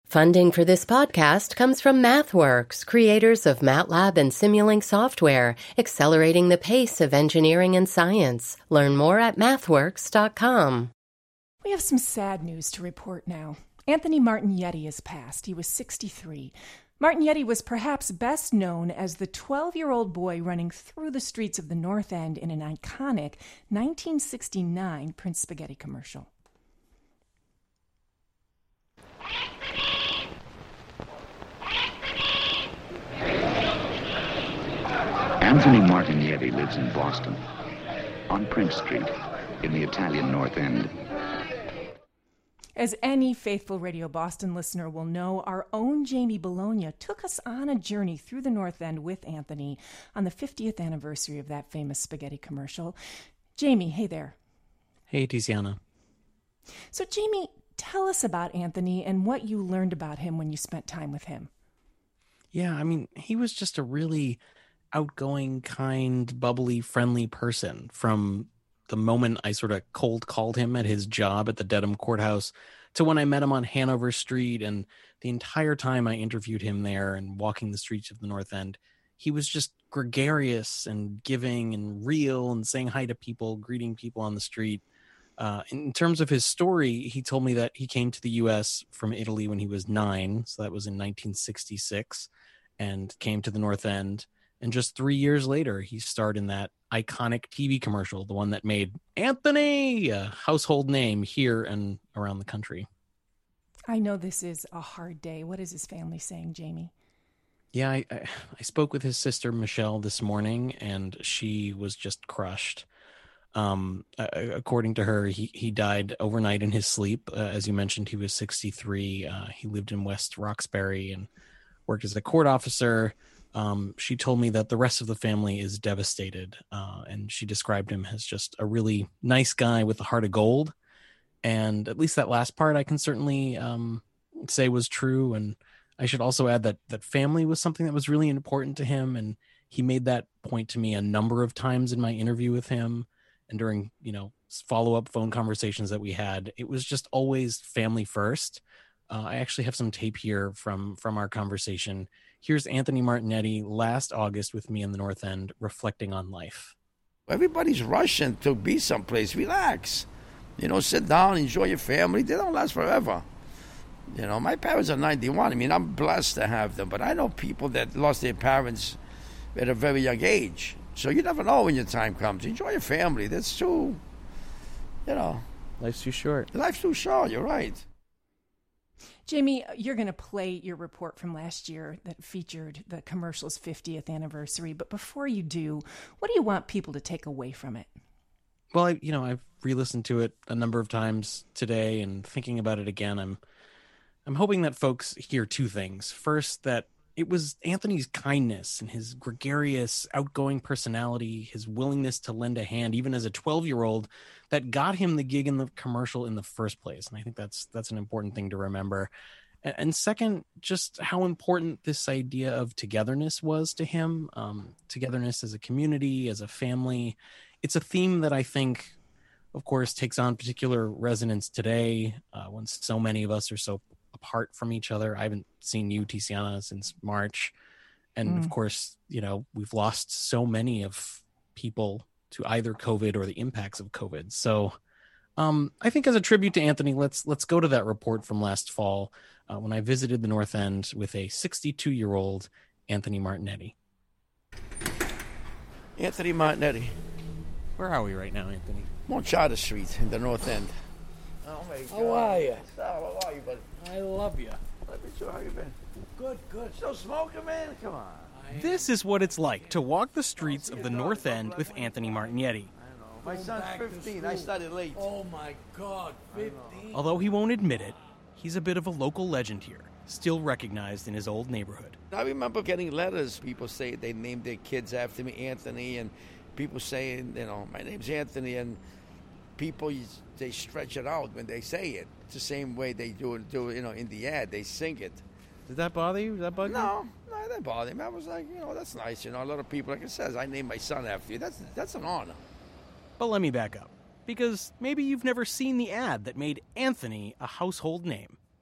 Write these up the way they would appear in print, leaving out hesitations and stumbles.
Funding for this podcast comes from MathWorks, creators of MATLAB and Simulink software, accelerating the pace of engineering and science. Learn more at mathworks.com. We have some sad news to report now. Anthony Martignetti has passed. He was 63. Martignetti was perhaps best known as the 12-year-old boy running through the streets of the North End in an iconic 1969 Prince Spaghetti commercial. Anthony Martignetti lives in Boston, on Prince Street, in the Italian North End. As any faithful Radio Boston listener will know, our own Jamie Bologna took us on a journey through the North End with Anthony on the 50th anniversary of that famous spaghetti commercial. Jamie, hey there. Hey, Tiziana. So, Jamie, tell us about Anthony and what you learned about him when you spent time with him. Yeah, I mean, he was just a really outgoing, kind, bubbly, friendly person from the moment I sort of cold called him at his job at the Dedham Courthouse to when I met him on Hanover Street, and the entire time I interviewed him there and walking the streets of the North End. He was just gregarious and giving and real and saying hi to people, greeting people on the street. In terms of his story, he told me that he came to the U.S. from Italy when he was 9, so that was in 1966, and came to the North End. And just 3 years later, he starred in that iconic TV commercial, the one that made Anthony a household name here and around the country. I know this is a hard day. What is his family saying, Jamie? Yeah, I spoke with his sister, Michelle, this morning, and she was just crushed. According to her, he died overnight in his sleep. As you mentioned, he was 63. He lived in West Roxbury and worked as a court officer. She told me that the rest of the family is devastated, and she described him as just a really nice guy with a heart of gold. And at least that last part I can certainly say was true. And I should also add that family was something that was really important to him, and he made that point to me a number of times in my interview with him and during, follow-up phone conversations that we had. It was just always family first. I actually have some tape here from our conversation. Here's Anthony Martignetti last August with me in the North End, reflecting on life. Everybody's rushing to be someplace. Relax. Sit down, enjoy your family. They don't last forever. My parents are 91. I mean, I'm blessed to have them. But I know people that lost their parents at a very young age. So you never know when your time comes. Enjoy your family. That's too, Life's too short. Life's too short. You're right. Jamie, you're going to play your report from last year that featured the commercial's 50th anniversary. But before you do, what do you want people to take away from it? Well, I've re-listened to it a number of times today, and thinking about it again, I'm hoping that folks hear two things. First, that it was Anthony's kindness and his gregarious, outgoing personality, his willingness to lend a hand, even as a 12-year-old, that got him the gig in the commercial in the first place. And I think that's an important thing to remember. And second, just how important this idea of togetherness was to him. Togetherness as a community, as a family. It's a theme that I think, of course, takes on particular resonance today when so many of us are so apart from each other. I haven't seen you, Tiziana, since March. And of course, we've lost so many of people to either COVID or the impacts of COVID. So I think as a tribute to Anthony, let's go to that report from last fall when I visited the North End with a 62-year-old Anthony Martignetti. Anthony Martignetti. Where are we right now, Anthony? I'm on Charter Street in the North End. Oh, my God. How are you? How are you, buddy? I love you. Let me show how you been. Good. Still smoking, man? Come on. This is what it's like to walk the streets of the North End with Anthony Martignetti. My son's 15. I started late. Oh, my God, 15? Although he won't admit it, he's a bit of a local legend here, still recognized in his old neighborhood. I remember getting letters. People say they named their kids after me, Anthony, and people saying, my name's Anthony, and people, they stretch it out when they say it. It's the same way they do it, in the ad. They sing it. Did that bother you? Did that bug you? No, that didn't bother me. I was like, that's nice. A lot of people, like it says, I named my son after you. That's an honor. But let me back up, because maybe you've never seen the ad that made Anthony a household name.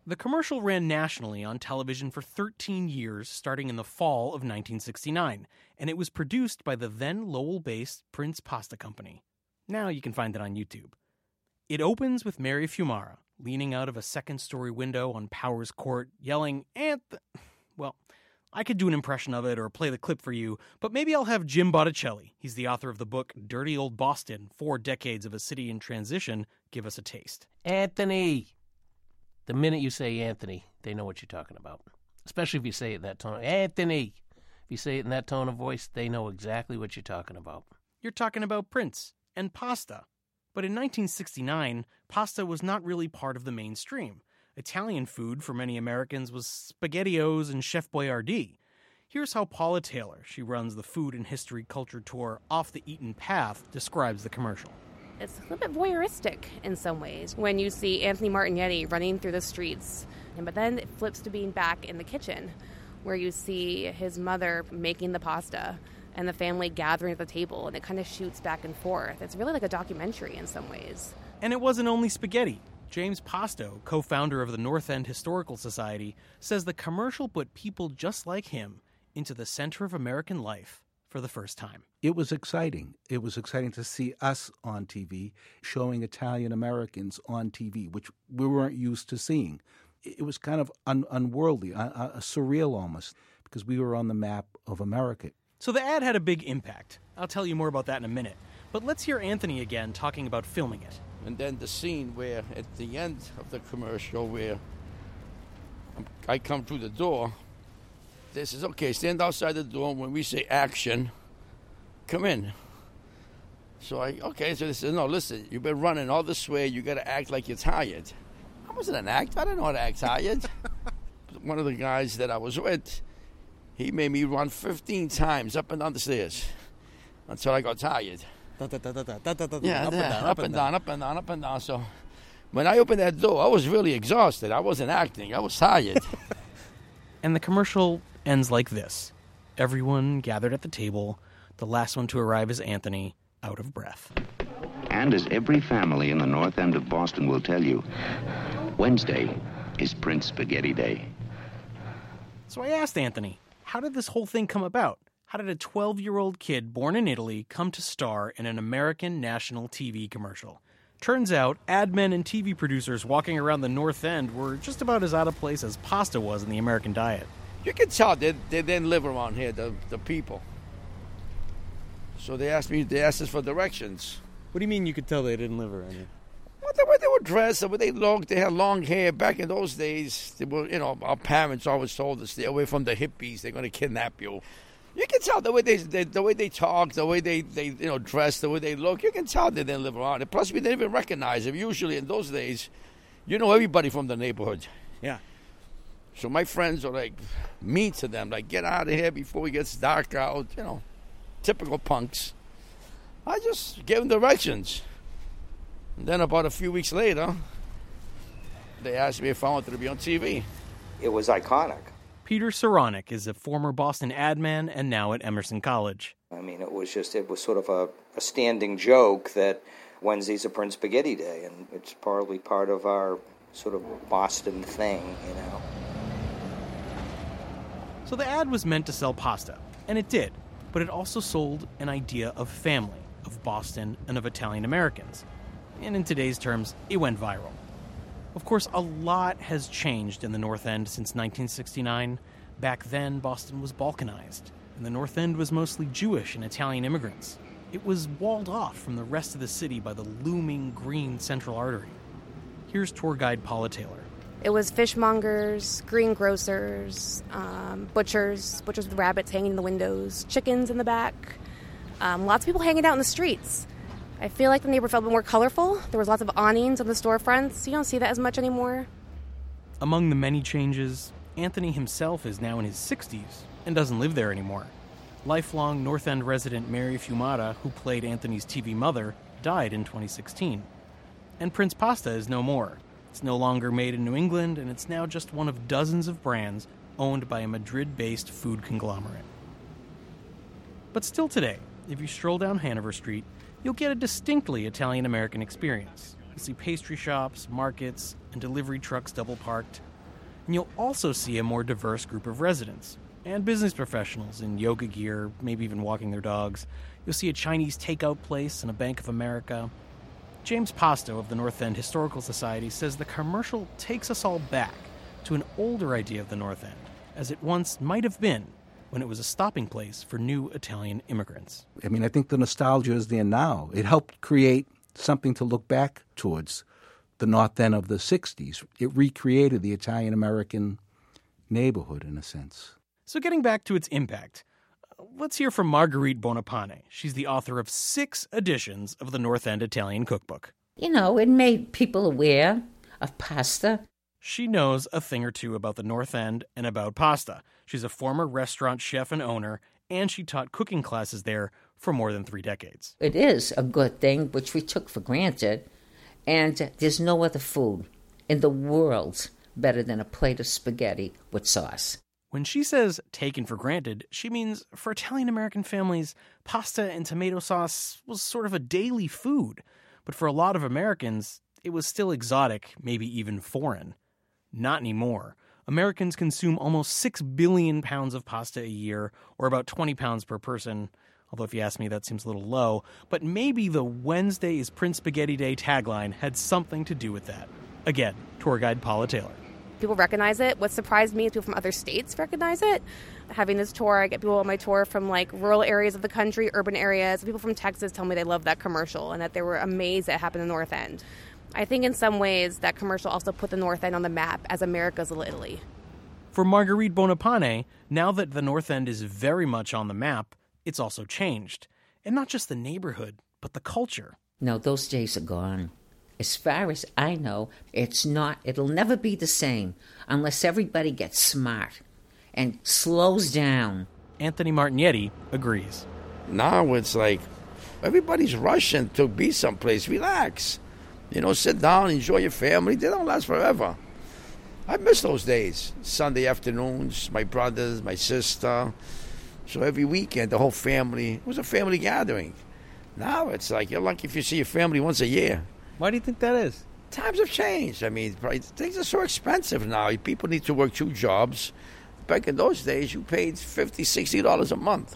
The commercial ran nationally on television for 13 years, starting in the fall of 1969, and it was produced by the then Lowell-based Prince Pasta Company. Now you can find it on YouTube. It opens with Mary Fiumara leaning out of a second-story window on Powers Court, yelling, Well, I could do an impression of it or play the clip for you, but maybe I'll have Jim Botticelli, he's the author of the book Dirty Old Boston, 4 Decades of a City in Transition, give us a taste. Anthony! The minute you say Anthony, they know what you're talking about. Especially if you say it in that tone. Anthony! If you say it in that tone of voice, they know exactly what you're talking about. You're talking about Prince and pasta. But in 1969, pasta was not really part of the mainstream. Italian food for many Americans was SpaghettiOs and Chef Boyardee. Here's how Paula Taylor, she runs the Food and History Culture Tour Off the Eaten Path, describes the commercial. It's a little bit voyeuristic in some ways when you see Anthony Martignetti running through the streets. But then it flips to being back in the kitchen where you see his mother making the pasta and the family gathering at the table, and it kind of shoots back and forth. It's really like a documentary in some ways. And it wasn't only spaghetti. James Posto, co-founder of the North End Historical Society, says the commercial put people just like him into the center of American life for the first time. It was exciting. It was exciting to see us on TV, showing Italian Americans on TV, which we weren't used to seeing. It was kind of unworldly, surreal almost, because we were on the map of America. So the ad had a big impact. I'll tell you more about that in a minute. But let's hear Anthony again talking about filming it. And then the scene where at the end of the commercial where I come through the door, they says, okay, stand outside the door. When we say action, come in. So so they said, no, listen, you've been running all this way. You got to act like you're tired. I wasn't an actor. I didn't know how to act tired. One of the guys that I was with, he made me run 15 times up and down the stairs until I got tired. Up and down. So when I opened that door, I was really exhausted. I wasn't acting. I was tired. And the commercial ends like this. Everyone gathered at the table. The last one to arrive is Anthony, out of breath. And as every family in the North End of Boston will tell you, Wednesday is Prince Spaghetti Day. So I asked Anthony, how did this whole thing come about? How did a 12-year-old kid born in Italy come to star in an American national TV commercial? Turns out, ad men and TV producers walking around the North End were just about as out of place as pasta was in the American diet. You can tell they didn't live around here, the people. So they asked us for directions. What do you mean you could tell they didn't live around here? Well, the way they were dressed, the way they looked, they had long hair. Back in those days, they were, our parents always told us, stay away from the hippies. They're going to kidnap you. You can tell the way they talk, the way they dress, the way they look. You can tell they didn't live around it. Plus, we didn't even recognize them. Usually, in those days, you know everybody from the neighborhood. Yeah. So my friends are like mean to them, like get out of here before it gets dark out. Typical punks. I just gave them directions. And then about a few weeks later, they asked me if I wanted to be on TV. It was iconic. Peter Saronic is a former Boston ad man and now at Emerson College. I mean, it was sort of a standing joke that Wednesday's a Prince Spaghetti Day, and it's probably part of our sort of Boston thing, So the ad was meant to sell pasta, and it did, but it also sold an idea of family, of Boston, and of Italian Americans. And in today's terms, it went viral. Of course, a lot has changed in the North End since 1969. Back then, Boston was Balkanized, and the North End was mostly Jewish and Italian immigrants. It was walled off from the rest of the city by the looming green central artery. Here's tour guide Paula Taylor. It was fishmongers, greengrocers, butchers with rabbits hanging in the windows, chickens in the back, lots of people hanging out in the streets. I feel like the neighborhood felt a bit more colorful. There was lots of awnings on the storefronts. You don't see that as much anymore. Among the many changes, Anthony himself is now in his 60s and doesn't live there anymore. Lifelong North End resident Mary Fiumara, who played Anthony's TV mother, died in 2016. And Prince Pasta is no more. It's no longer made in New England, and it's now just one of dozens of brands owned by a Madrid-based food conglomerate. But still today, if you stroll down Hanover Street, you'll get a distinctly Italian-American experience. You'll see pastry shops, markets, and delivery trucks double-parked. And you'll also see a more diverse group of residents and business professionals in yoga gear, maybe even walking their dogs. You'll see a Chinese takeout place and a Bank of America. James Posto of the North End Historical Society says the commercial takes us all back to an older idea of the North End, as it once might have been when it was a stopping place for new Italian immigrants. I mean, I think the nostalgia is there now. It helped create something to look back towards the North End of the 60s. It recreated the Italian-American neighborhood, in a sense. So getting back to its impact, let's hear from Marguerite Bonapane. She's the author of 6 editions of the North End Italian Cookbook. You know, it made people aware of pasta. She knows a thing or two about the North End and about pasta. She's a former restaurant chef and owner, and she taught cooking classes there for more than 3 decades. It is a good thing, which we took for granted, and there's no other food in the world better than a plate of spaghetti with sauce. When she says taken for granted, she means for Italian-American families, pasta and tomato sauce was sort of a daily food. But for a lot of Americans, it was still exotic, maybe even foreign. Not anymore. Americans consume almost 6 billion pounds of pasta a year, or about 20 pounds per person. Although if you ask me, that seems a little low. But maybe the Wednesday is Prince Spaghetti Day tagline had something to do with that. Again, tour guide Paula Taylor. People recognize it. What surprised me is people from other states recognize it. Having this tour, I get people on my tour from like rural areas of the country, urban areas. People from Texas tell me they love that commercial and that they were amazed that it happened in the North End. I think in some ways that commercial also put the North End on the map as America's Little Italy. For Marguerite Bonapane, now that the North End is very much on the map, it's also changed. And not just the neighborhood, but the culture. No, those days are gone. As far as I know, it'll never be the same unless everybody gets smart and slows down. Anthony Martignetti agrees. Now it's like everybody's rushing to be someplace. Relax. You know, sit down, enjoy your family. They don't last forever. I miss those days. Sunday afternoons, my brothers, my sister. So every weekend, the whole family, it was a family gathering. Now it's like you're lucky if you see your family once a year. Why do you think that is? Times have changed. I mean, things are so expensive now. People need to work 2 jobs. Back in those days, you paid $50, $60 a month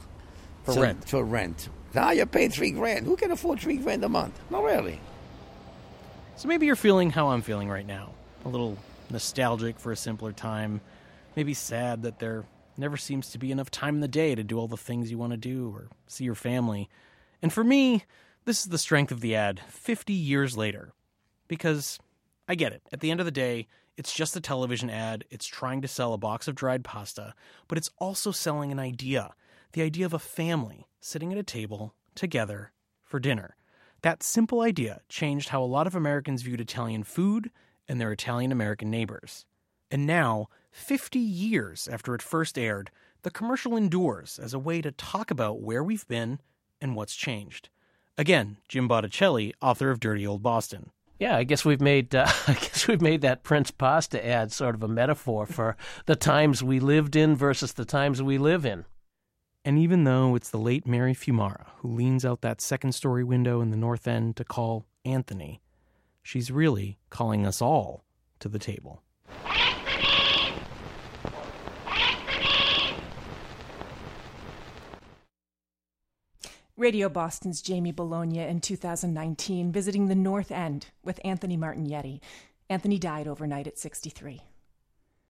for rent. Now you're paying $3,000. Who can afford $3,000 a month? Not really. So maybe you're feeling how I'm feeling right now. A little nostalgic for a simpler time. Maybe sad that there never seems to be enough time in the day to do all the things you want to do or see your family. And for me, this is the strength of the ad 50 years later. Because I get it. At the end of the day, it's just a television ad. It's trying to sell a box of dried pasta. But it's also selling an idea. The idea of a family sitting at a table together for dinner. That simple idea changed how a lot of Americans viewed Italian food and their Italian-American neighbors. And now, 50 years after it first aired, the commercial endures as a way to talk about where we've been and what's changed. Again, Jim Botticelli, author of Dirty Old Boston. Yeah, I guess we've made that Prince Pasta ad sort of a metaphor for the times we lived in versus the times we live in. And even though it's the late Mary Fiumara who leans out that second-story window in the North End to call Anthony, she's really calling us all to the table. Radio Boston's Jamie Bologna in 2019 visiting the North End with Anthony Martignetti. Anthony died overnight at 63.